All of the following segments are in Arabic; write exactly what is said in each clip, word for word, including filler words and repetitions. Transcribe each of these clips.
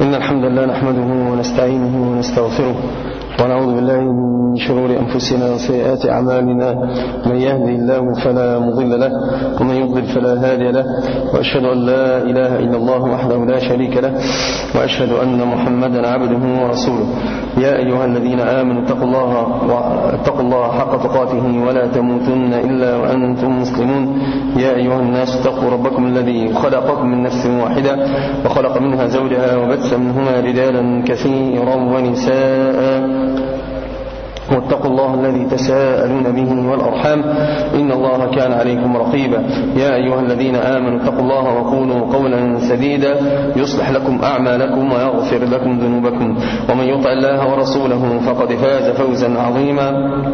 إن الحمد لله نحمده ونستعينه ونستغفره ونعوذ بالله من شرور أنفسنا وسيئات أعمالنا. من يهدي الله فلا مضل له ومن يضلل فلا هادي له، وأشهد أن لا إله إلا الله وحده لا شريك له، وأشهد أن محمدا عبده ورسوله. يا أيها الذين آمنوا اتقوا الله اتقوا الله حق تقاته ولا تموتن إلا وأنتم مسلمون. يا أيها الناس اتقوا ربكم الذي خلقكم من نفس واحدة وخلق منها زوجها وبث منهما رجالا كثيرا ونساء، واتقوا الله الذي تساءلون به والأرحام إن الله كان عليكم رقيبا. يا أيها الذين آمنوا اتقوا الله وقولوا قولا سديدا يصلح لكم أعمالكم ويغفر لكم ذنوبكم، ومن يطع الله ورسوله فقد فاز فوزا عظيما.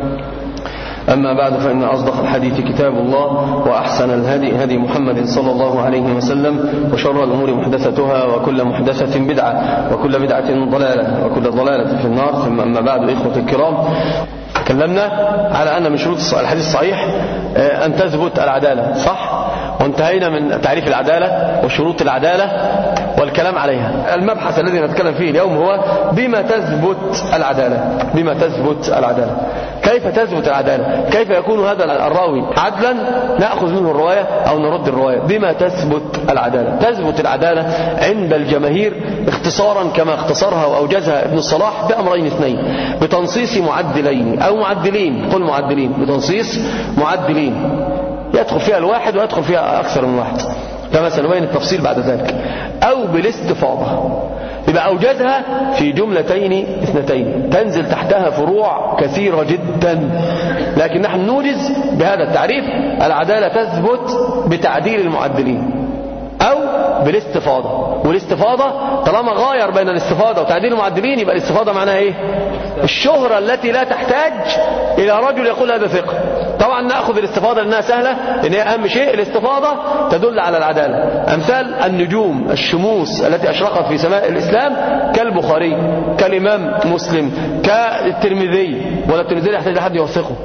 أما بعد، فإن أصدق الحديث كتاب الله، وأحسن الهدي هدي محمد صلى الله عليه وسلم، وشر الأمور محدثتها، وكل محدثة بدعة، وكل بدعة ضلالة، وكل ضلالة في النار. ثم أما بعد، إخوة الكرام، تكلمنا على أن من شروط الحديث الصحيح أن تثبت العدالة، صح؟ وانتهينا من تعريف العدالة وشروط العدالة والكلام عليها. المبحث الذي نتكلم فيه اليوم هو بما تثبت العدالة. بما تثبت العدالة، كيف تثبت العدالة؟ كيف يكون هذا الراوي عدلا نأخذ منه الرواية أو نرد الرواية؟ بما تثبت العدالة. تثبت العدالة عند الجماهير اختصارا كما اختصرها وأوجزها ابن الصلاح بأمرين اثنين: بتنصيص معدلين أو معدلين، قل معدلين، بتنصيص معدلين يدخل فيها الواحد ويدخل فيها أكثر من واحد، كما سنبين التفصيل بعد ذلك، أو بالاستفاضة، يبقى أوجدها في جملتين اثنتين تنزل تحتها فروع كثيرة جدا، لكن نحن نوجز بهذا التعريف: العدالة تثبت بتعديل المعدلين أو بالاستفاضة. والاستفاضة طالما غاير بين الاستفاضة وتعديل المعدلين، يبقى الاستفاضة معناها ايه؟ الشهرة التي لا تحتاج إلى رجل يقول هذا ثقة. طبعا نأخذ الاستفاضة لأنها سهلة، إن هي أهم شيء. الاستفاضة تدل على العدالة. أمثال النجوم الشموس التي أشرقت في سماء الإسلام كالبخاري، كالإمام مسلم، كالترمذي. ولا الترمذي يحتاج لحد يوثقه.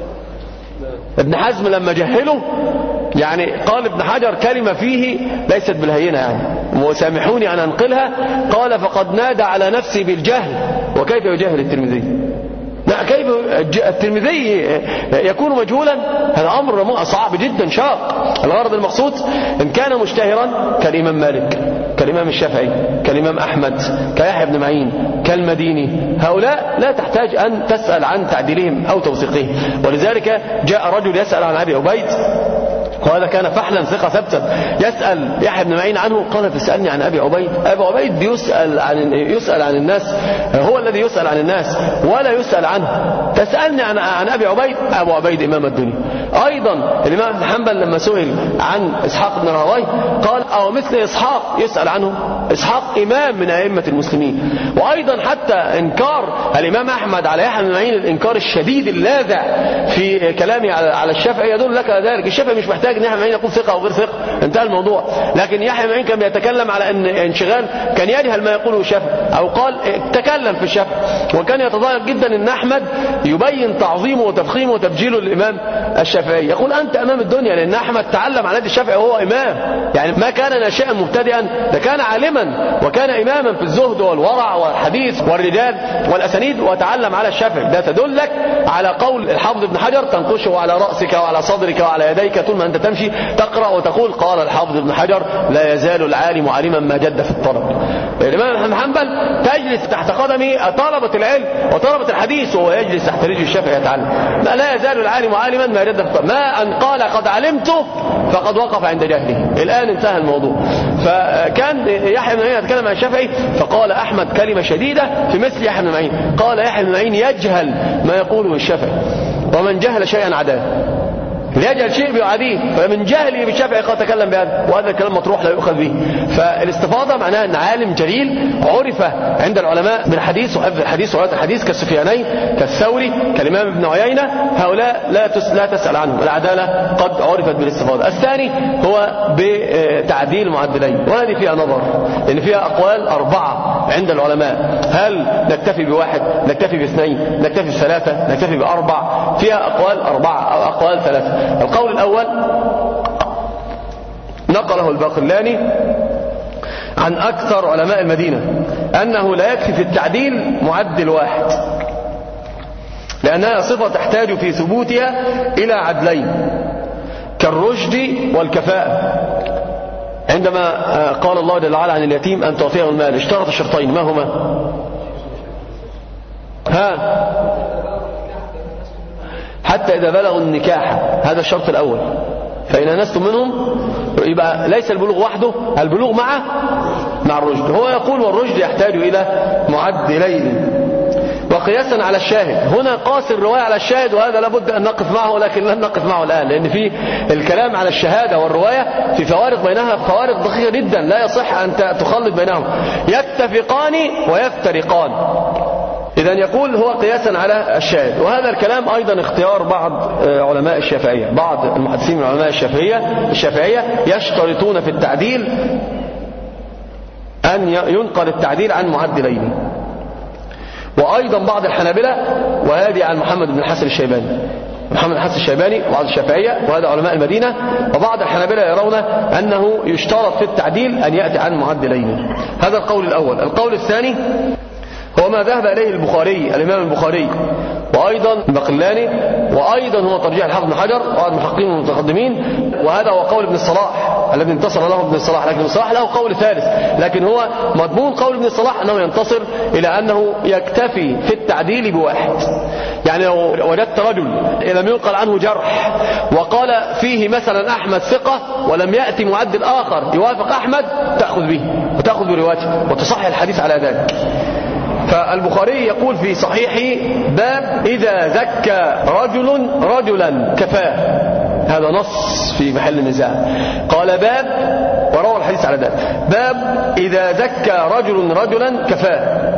ابن حزم لما جهله، يعني قال ابن حجر كلمة فيه ليست بالهينة، يعني وسامحوني أن أنقلها، قال: فقد نادى على نفسي بالجهل. وكيف يجهل الترمذي؟ لا، كيف الترمذي يكون مجهولا؟ هذا أمر صعب جدا شاق. الغرض المقصود إن كان مشتهرا كالإمام مالك، كالإمام الشافعي، كالإمام أحمد، كيحيى بن معين، كالمديني، هؤلاء لا تحتاج أن تسأل عن تعديلهم أو توثيقهم. ولذلك جاء رجل يسأل عن أبي عبيد، وهذا كان فحلا ثقة ثبتا، يسأل يحيى بن معين عنه، قال: تسألني عن أبي عبيد؟ أبي عبيد يسأل عن يسأل عن الناس، هو الذي يسأل عن الناس ولا يسأل عنه. تسألني عن عن أبي عبيد؟ أبو عبيد إمام الدنيا. أيضا الإمام بن حنبل لما سئل عن إسحاق بن راهويه قال: أو مثل إسحاق يسأل عنه؟ إسحاق إمام من أئمة المسلمين. وأيضا حتى إنكار الإمام أحمد على يحيى بن معين، الإنكار الشديد اللاذع في كلامه على الشافعي، يدل لك على ذلك. الشافعي مش محتاج ان يحيى بن معين يكون ثقه او غير ثقه، انتهى الموضوع. لكن يحيى بن معين كان بيتكلم على ان انشغال، كان يجهل ما يقوله الشافعي، او قال تكلم في الشافعي، وكان يتضايق جدا ان احمد يبين تعظيمه وتفخيمه وتبجيله للامام الشافعي. يقول: انت امام الدنيا، لان احمد تعلم على يد الشافعي وهو امام، يعني ما كان ناشئا مبتدئا، ده كان عالما وكان اماما في الزهد والورع والحديث والرجال والاسانيد، وتعلم على الشافعي. ده تدلك على قول الحافظ ابن حجر: تنقشه على راسك وعلى صدرك وعلى يديك طول ما أنت تمشي تقرأ وتقول قال الحافظ ابن حجر: لا يزال العالم عالما ما جد في الطلب. الإمام بن حنبل تجلس تحت قدمه طلبة العلم وطلبة الحديث، وهو يجلس تحت رجل الشافعي يتعلم. لا يزال العالم عالما ما جد في الطلب. ما أن قال قد علمته فقد وقف عند جهله. الآن انتهى الموضوع. فكان يحيى بن معين يتكلم عن الشافعي، فقال أحمد كلمة شديدة في مثل يحيى بن معين، قال: يحيى بن معين يجهل ما يقوله الشافعي، ومن جهل شيئا عداه. ليجهل شيء بيعاديه، فمن جهله بالشافعي قد تكلم بهذا، وهذا الكلام مطروح لا يؤخذ به. فالاستفاضة معناها أن عالم جليل عرف عند العلماء بالحديث وحفظ الحديث ورواية الحديث، كالسفيانين، كالثوري، كالإمام ابن عيينة، هؤلاء لا لا تسأل عنهم. العدالة قد عرفت بالاستفاضة. الثاني هو بتعديل المعدلين، وهذه فيها نظر، لأن فيها أقوال أربعة عند العلماء: هل نكتفي بواحد، نكتفي باثنين، نكتفي بثلاثة، نكتفي بأربع؟ فيها أقوال أربعة أو أقوال ثلاثة. القول الأول نقله الباقلاني عن أكثر علماء المدينة أنه لا يكفي في التعديل معدل واحد، لأنها صفة تحتاج في ثبوتها إلى عدلين كالرشد والكفاءة. عندما قال الله جل وعلا عن اليتيم أن تعطيه المال اشترط شرطين، ما هما؟ ها حتى إذا بلغوا النكاح، هذا الشرط الأول. فإن أنستم منهم، يبقى ليس البلوغ وحده، البلوغ مع مع الرشد. هو يقول والرشد يحتاج إلى معدلين. وقياسا على الشاهد، هنا قاس الرواية على الشاهد، وهذا لابد أن نقف معه، لكن لن نقف معه الآن، لأن في الكلام على الشهادة والرواية في فوارق بينها، فوارق دقيقة جدا لا يصح أن تخلط بينهم، يتفقان ويفترقان. إذن يقول هو قياسا على الشاهد. وهذا الكلام أيضا اختيار بعض علماء الشافعية، بعض المحدثين من علماء الشافعية الشافعية يشترطون في التعديل أن ينقل التعديل عن معدلين. وأيضا بعض الحنابلة، وهذه عن محمد بن الحسن الشيباني، محمد بن الحسن الشيباني وبعض الشافعية، وهذا علماء المدينة. وبعض الحنابلة يرون أنه يشترط في التعديل أن يأتي عن معدلين. هذا القول الأول. القول الثاني هو ما ذهب إليه البخاري، الإمام البخاري، وأيضا البقلاني، وأيضا هو ترجيح الحافظ بن حجر وبعض المحققين المتقدمين، وهذا هو قول ابن الصلاح الذي انتصر له ابن الصلاح. لكن ابن الصلاح له قول ثالث، لكن هو مضمون قول ابن الصلاح أنه ينتصر إلى أنه يكتفي في التعديل بواحد. يعني لو وجدت رجل لم ينقل عنه جرح وقال فيه مثلا أحمد ثقة ولم يأتي معدل آخر يوافق أحمد، تأخذ به وتأخذ بروايته وتصحح الحديث على ذلك. فالبخاري يقول في صحيحه باب إذا زكى رجل رجلا كفاه، هذا نص في محل النزاع. قال باب، وروى الحديث على ذلك، باب إذا زكى رجل رجلا كفاه.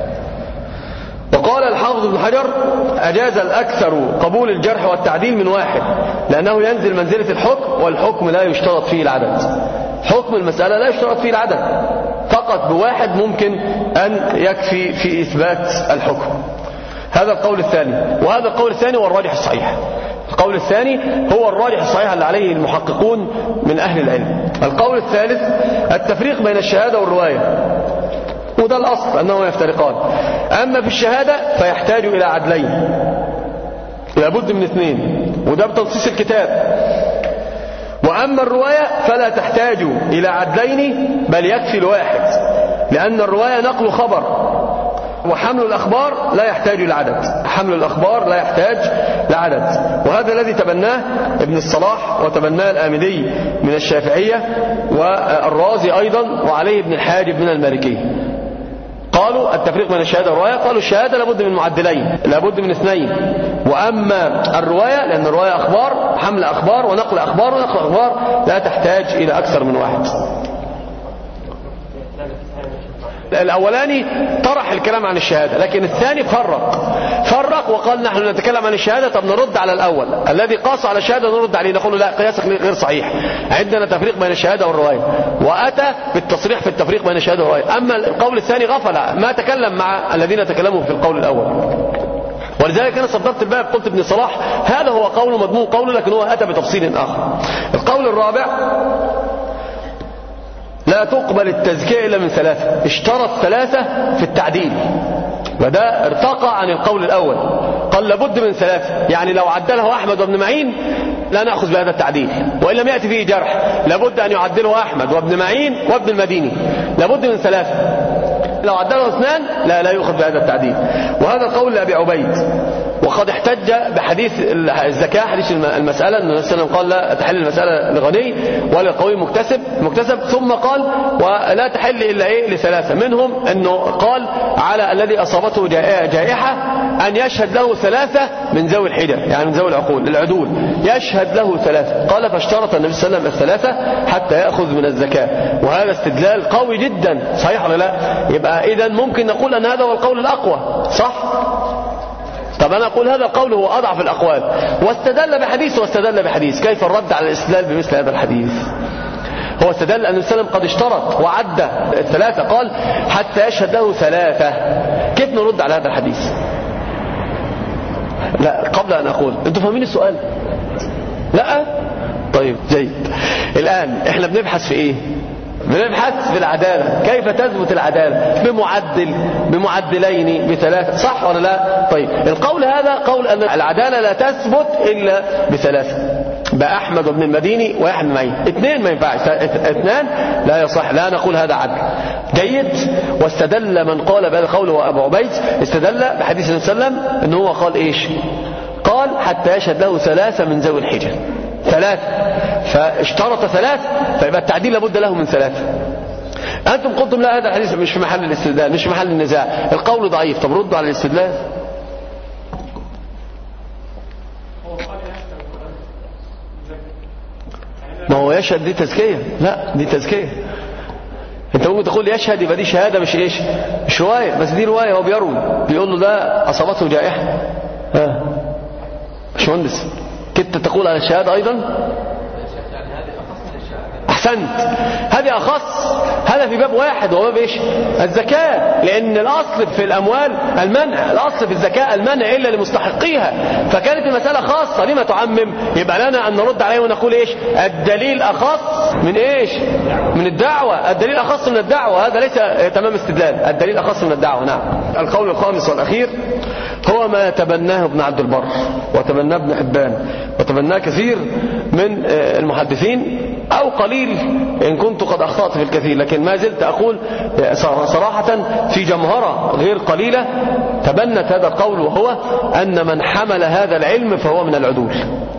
وقال الحافظ بن حجر أجاز الأكثر قبول الجرح والتعديل من واحد، لأنه ينزل منزلة الحكم، والحكم لا يشترط فيه العدد. حكم المسألة لا يشترط فيه العدد، فقط بواحد ممكن أن يكفي في إثبات الحكم. هذا القول الثاني. وهذا القول الثاني هو الراجح الصحيح. القول الثاني هو الراجح الصحيح اللي عليه المحققون من أهل العلم. القول الثالث التفريق بين الشهادة والرواية، وده الأصل أنهما يفترقان. أما في الشهادة فيحتاج إلى عدلين، لابد من اثنين، وده بتنصيص الكتاب. وأما الرواية فلا تحتاج إلى عدلين، بل يكفي الواحد، لأن الرواية نقل خبر، وحمل الأخبار لا يحتاج لعدد، حمل الأخبار لا يحتاج لعدد. وهذا الذي تبناه ابن الصلاح وتبناه الآمدي من الشافعية، والرازي أيضا، وعليه ابن الحاجب من المالكية. قالوا التفريق بين الشهادة والرواية، قالوا الشهادة لابد من معدلين، لابد من اثنين. وأما الرواية لأن الرواية أخبار، حمل أخبار ونقل أخبار، ونقل أخبار لا تحتاج إلى أكثر من واحد. الأولاني طرح الكلام عن الشهادة، لكن الثاني فرق فرق وقال نحن نتكلم عن الشهادة، طب نرد على الأول الذي قاس على الشهادة، نرد عليه نقول لا، قياسك غير صحيح، عندنا تفريق بين الشهادة والرواية، وأتى بالتصريح في التفريق بين الشهادة والرواية. أما القول الثاني غفل، ما تكلم مع الذين تكلموا في القول الأول. ولذلك أنا صدرت الباب، قلت ابن صلاح هذا هو قول مضمون قوله، لكن هو أتى بتفصيل آخر. القول الرابع لا تقبل التزكية إلا من ثلاثة، اشترط ثلاثة في التعديل، وده ارتقى عن القول الأول، قال لابد من ثلاثة. يعني لو عدله أحمد وابن معين لا نأخذ بهذا التعديل، وإن لم يأتي فيه جرح لابد أن يعدله أحمد وابن معين وابن المديني، لابد من ثلاثة. لو عدله اثنان لا لا يؤخذ بهذا التعديل. وهذا القول لأبي عبيد. وقد احتج بحديث الزكاة، حديث المسألة، أن النبي صلى الله عليه وسلم قال لا تحل المسألة لغني ولا قوي مكتسب مكتسب ثم قال ولا تحل إلا إيه لثلاثة، منهم أنه قال على الذي أصابته جائحة أن يشهد له ثلاثة من ذوي الحجة، يعني من ذوي العقول العدول، يشهد له ثلاثة. قال فاشترط النبي صلى الله عليه وسلم الثلاثة حتى يأخذ من الزكاة. وهذا استدلال قوي جدا، صحيح ولا لا؟ يبقى إذن ممكن نقول أن هذا هو القول الأقوى، صح؟ طب أنا أقول هذا القول هو أضعف الأقوال، واستدل بحديث واستدل بحديث. كيف الرد على الاستدلال بمثل هذا الحديث؟ هو استدل أن النبي صلى الله عليه وسلم قد اشترط وعد الثلاثة، قال حتى يشهد له ثلاثة. كيف نرد على هذا الحديث؟ لا، قبل أن أقول أنتم فاهمين السؤال؟ لا؟ طيب جيد. الآن إحنا بنبحث في إيه؟ بنبحث في العدالة، كيف تثبت العدالة؟ بمعدل، بمعدلين، بثلاثة، صح ولا لا؟ طيب القول هذا قول أن العدالة لا تثبت إلا بثلاثة، بأحمد وابن المديني ويحيى بن معين. اثنين ما ينفعش، اثنان لا يصح، لا نقول هذا عدل. جيد. واستدل من قال بهذا القول هو أبو عبيد، استدل بحديث النبي صلى الله عليه وسلم أنه هو قال إيش؟ قال حتى يشهد له ثلاثة من ذوي الحجة، ثلاثة، فاشترط ثلاث، فيبقى التعديل لابد له من ثلاثة. أنتم قلتم لا هذا الحديث مش في محل الاستدلال، مش في محل النزاع، القول ضعيف. طب ردوا على الاستدلال. ما هو يشهد دي تزكية؟ لا دي تزكية. انت ممكن تقول يشهد يبقى دي شهادة مش ايش؟ مش رواية، بس دي رواية، هو بيروي، بيقول له ده أصابته جائحة. ها مش مهندس كنت تقول على الشهادة أيضا؟ أحسنت، هذه أخص، هذا في باب واحد وهو باب إيش؟ الزكاة، لأن الأصل في الأموال المنع، الأصل في الزكاة المنع إلا لمستحقيها، فكانت المسألة خاصة. لما تعمم؟ يبقى لنا أن نرد عليه ونقول إيش؟ الدليل أخص من إيش؟ من الدعوة، الدليل أخص من الدعوة، هذا ليس تمام استدلال، الدليل أخص من الدعوة. نعم. القول الخامس والأخير هو ما تبناه ابن عبد البر وتبناه ابن حبان وتبناه كثير من المحدثين، أو قليل إن كنت قد أخطأت في الكثير، لكن ما زلت أقول صراحة في جمهرة غير قليلة تبنت هذا القول، وهو أن من حمل هذا العلم فهو من العدول،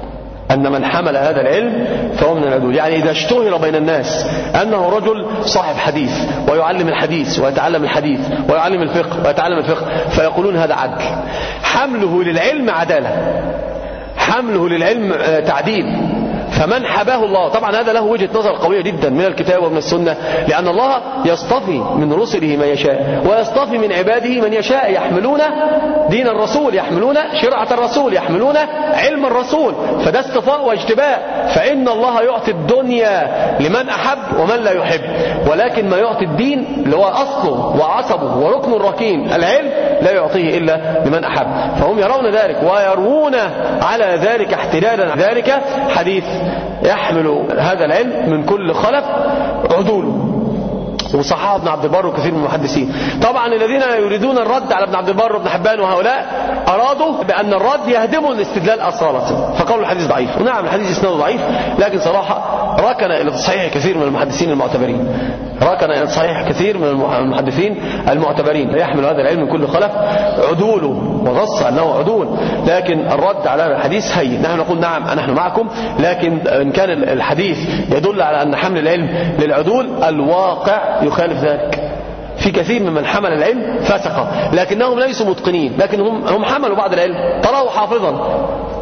أن من حمل هذا العلم فهو من العدول. يعني إذا اشتهر بين الناس أنه رجل صاحب حديث ويعلم الحديث ويتعلم الحديث ويعلم الفقه ويتعلم الفقه، فيقولون هذا عدل. حمله للعلم عدالة، حمله للعلم تعديل. فمن حباه الله، طبعا هذا له وجهة نظر قوية جدا من الكتاب ومن السنة، لأن الله يصطفي من رسله من يشاء ويصطفي من عباده من يشاء، يحملون دين الرسول، يحملون شرعة الرسول، يحملون علم الرسول، فده اصطفاء واجتباء. فإن الله يعطي الدنيا لمن أحب ومن لا يحب، ولكن ما يعطي الدين اللي هو أصله وعصبه وركن الركين العلم لا يعطيه إلا لمن أحب. فهم يرون ذلك ويروون على ذلك احتلالا ذلك حديث يحمل هذا العلم من كل خلف عدوله، وصححه ابن عبد البر وكثير من المحدثين. طبعا الذين يريدون الرد على ابن عبد البر وابن حبان وهؤلاء أرادوا بأن الرد يهدم الاستدلال أصالة، فقالوا الحديث ضعيف. ونعم الحديث اسناده ضعيف، لكن صراحة ركن إلى تصحيح كثير من المحدثين المعتبرين، ركن إلى تصحيح كثير من المحدثين المعتبرين. يحمل هذا العلم من كل خلف عدوله، وغص أنه عدول، لكن الرد على هذا الحديث هين. نحن نقول نعم نحن معكم، لكن إن كان الحديث يدل على أن حمل العلم للعدول، الواقع يخالف ذلك. في كثير ممن حمل العلم فسقة، لكنهم ليسوا متقنين، لكن هم, هم حملوا بعض العلم، تراه حافظا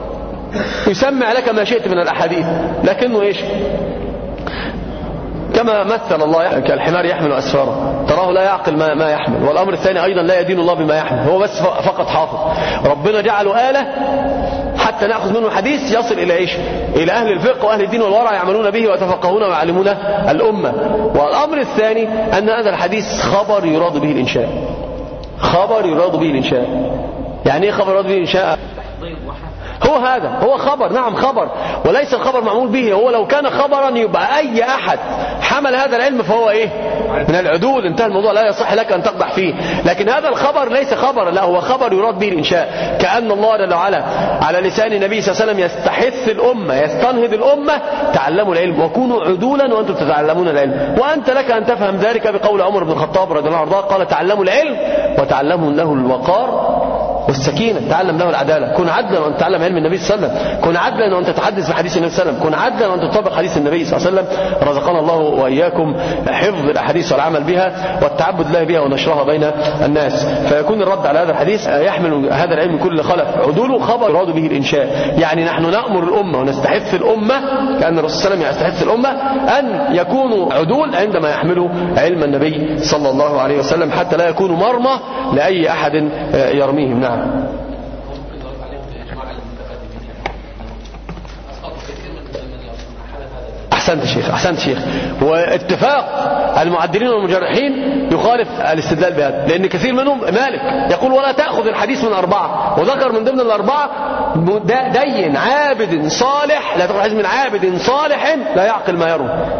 يسمع لك ما شئت من الأحاديث، لكنه إيش؟ كما مثل الله كالحمار يحمل أسفاره، تراه لا يعقل ما, ما يحمل. والأمر الثاني أيضا لا يدين الله بما يحمل، هو بس فقط حافظ. ربنا جعله آلة حتى نأخذ منه حديث يصل إلى إيش؟ إلى أهل الفقه وأهل الدين والورع يعملون به ويتفقهون ويعلمون الأمة. والأمر الثاني أن هذا الحديث خبر يراد به الإنشاء، خبر يراد به الإنشاء. يعني إيه خبر يراد به الإنشاء؟ هو هذا هو خبر، نعم خبر، وليس الخبر معمول به. هو لو كان خبرا يبقى أي أحد حمل هذا العلم فهو إيه؟ من العدول، انتهى الموضوع، لا يصح لك أن تقدح فيه. لكن هذا الخبر ليس خبر، لا هو خبر يراد به الإنشاء، كأن الله جل وعلا على لسان النبي صلى الله عليه وسلم يستحث الأمة، يستنهض الأمة تعلموا العلم وكونوا عدولا وأنتم تتعلمون العلم. وأنت لك أن تفهم ذلك بقول عمر بن الخطاب رضي الله عنه، قال تعلموا العلم وتعلموا له الوقار والسكينة، تعلم له العدالة. كن عدلا وأن تتعلم علم النبي صلى الله عليه وسلم، كن عدلا وأن تتحدث بحديث النبي صلى الله عليه وسلم، كن عدلا وأن تطبق حديث النبي صلى الله عليه وسلم. رزقنا الله وإياكم حفظ الأحاديث والعمل بها والتعبد الله بها ونشرها بين الناس. فيكون الرد على هذا الحديث يحمل هذا العلم كل خلف عدوله، خبر يراد به الإنشاء. يعني نحن نأمر الأمة ونستحث الأمة، كأن الرسول صلى الله عليه وسلم يستحث الأمة أن يكونوا عدول عندما يحملوا علم النبي صلى الله عليه وسلم، حتى لا يكونوا مرمى لأي أحد يرميهم. نعم. أحسنت شيخ، أحسنت شيخ. واتفاق المعدلين والمجرحين يخالف الاستدلال بهذا، لأن كثير منهم مالك يقول ولا تأخذ الحديث من أربعة، وذكر من ضمن الأربعة دين عابد صالح، لا تأخذ الحديث من عابد صالح لا يعقل ما يروي.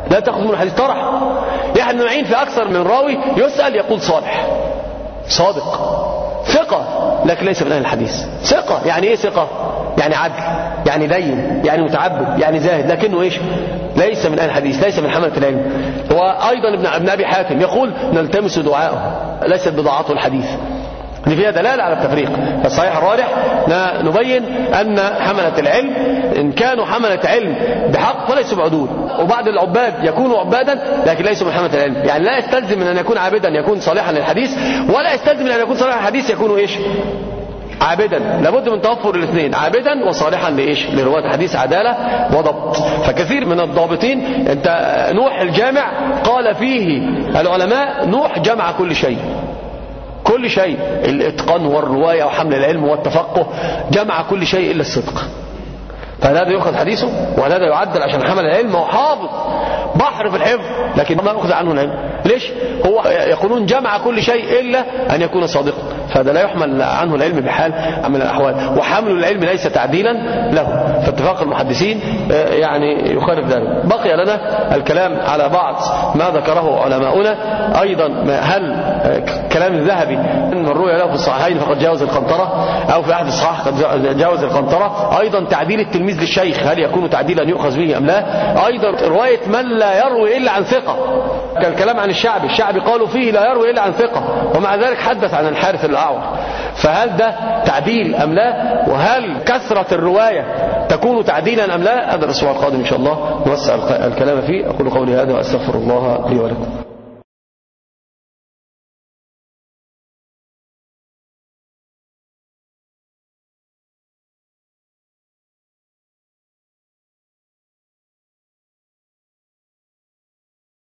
لا تأخذ منه الحديث. طرح يحيى بن معين في أكثر من راوي يسأل يقول صالح صادق ثقة لكن ليس من أهل الحديث. ثقة يعني إيه ثقة؟ يعني عدل، يعني دين، يعني متعبد، يعني زاهد، لكنه إيش؟ ليس من أهل الحديث، ليس من حملة العلم. وأيضا ابن ابن أبي حاتم يقول نلتمس دعاءه ليست بضاعته الحديث، اللي فيها دلالة على التفريق. فالصحيح الراجح نبين أن حملة العلم إن كانوا حملة علم بحق فليسوا بعدول، وبعض العباد يكونوا عبادا لكن ليسوا من حملة العلم. يعني لا يستلزم من أن يكون عابدا يكون صالحا للحديث، ولا يستلزم من أن يكون صالحا للحديث يكونوا إيش؟ عابدا. لابد من توفر الاثنين، عابدا وصالحا لإيش؟ لرواية الحديث عدالة وضبط. فكثير من الضابطين، أنت نوح الجامع قال فيه العلماء نوح جمع كل شيء، كل شيء، الاتقان والرواية وحمل العلم والتفقه، جمع كل شيء إلا الصدق. فهذا يؤخذ حديثه وهذا يعدل عشان حمل العلم وحافظ بحر في الحفظ لكن ما أخذ عنه العلم. ليش؟ هو يقولون جمع كل شيء إلا أن يكون صادقا، فهذا لا يحمل عنه العلم بحال من الأحوال، وحمل العلم ليس تعديلا له. فاتفاق المحدثين يعني يخالف ذلك. بقي لنا الكلام على بعض ما ذكره علماؤنا أيضا. هل كلام الذهبي من روي له في الصحيحين فقد جاوز القنطرة، أو في أحد الصحاح قد جاوز القنطرة؟ أيضا تعديل التلميذ للشيخ هل يكون تعديلا يؤخذ به أم لا؟ أيضا رواية من لا يروي إلا عن ثقة، كالكلام عن الشعبي، الشعبي قالوا فيه لا يروي إلا عن ثقة ومع ذلك حدث عن الحارث الأعور. فهل ده تعديل أم لا؟ وهل كثرة الرواية تكون تعديلا أم لا؟ هذا الأسبوع القادم إن شاء الله نوسع الكلام فيه. أقول قولي هذا وأستغفر الله لي ولكم.